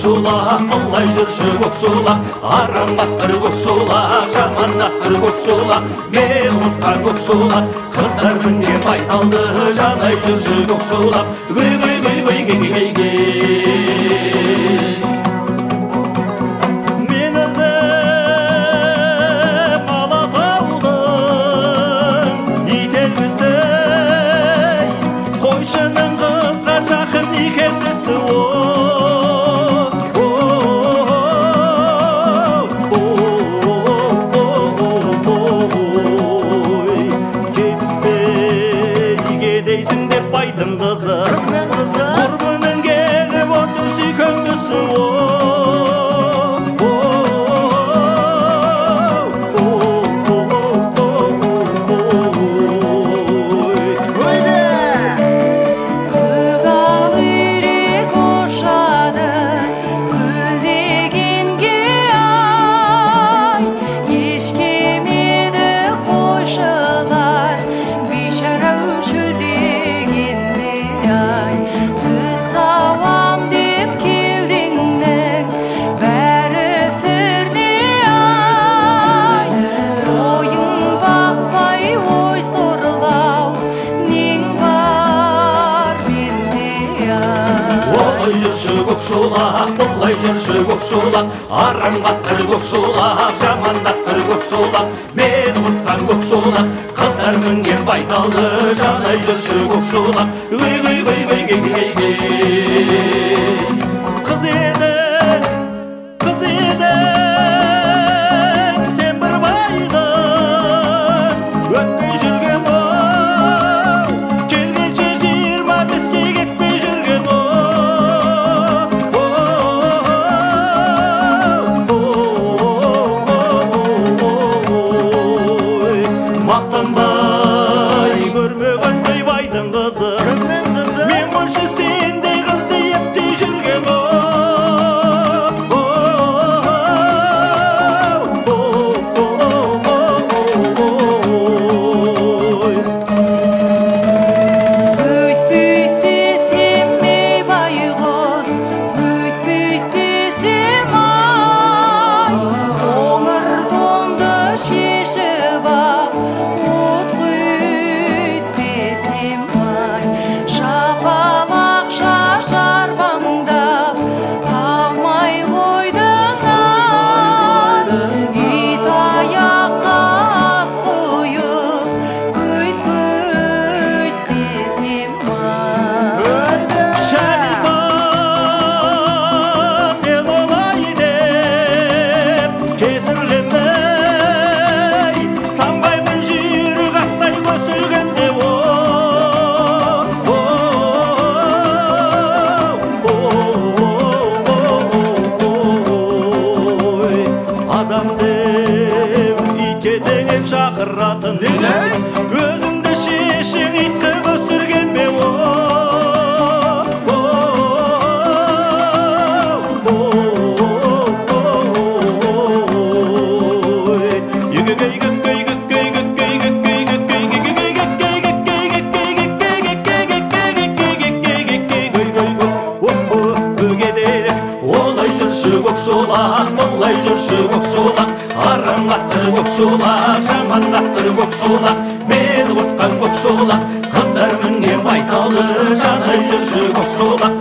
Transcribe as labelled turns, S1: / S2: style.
S1: көкшолақ, бұлай жүрші көкшолақ, араматтыр көкшолақ, жаманаттыр көкшолақ, мен ұмытқан көкшолақ, қыздар мінген байталды, жанай жүрші көкшолақ, гөй мен өзім Алатаудың ителгісі, қойшының қызға жақын екенбісі дейсің деп байдың қызы, құрбының келіп отыр сүйкөнгісі көкшолақ, бұлай жүрші көкшолақ, араматтыр көкшолақ, жаманаттыр көкшолақ, мен ұмытқан көкшолақ, қыздар мінген байталды, жанай жүрші көкшолақ, қыз едің, сен бір байдың, өтпей жүрген оу, келгенше 25-ке кетпей жүрген оу. Мақтанбай көрмегендей байдың қызы, мен қойшы сендей қызды ептей жүрген
S2: Өйтпейтпесем ей байғыз, өйтпейтпесем ай, қоңыр тонды шешіп ап, от құйтпесем ай, жапалақ шашар баңдап, қалмай қойдың ай, ит аяққа ас құйып, көйтпесем ай.
S1: Шәрипа, сен олай деп кесірлемей, санбаймын жүйрік аттай көсілгенде адам деп итке теңеп шақыратын, өзіңді шешең ит қып өсірген ме олай жүрші көкшолақ, бұлай жүрші көкшолақ, араматтыр көкшолақ, жаманаттыр көкшолақ, мен ұмытқан көкшолақ, қыздар мінген байталды, жанай жүрші көкшолақ,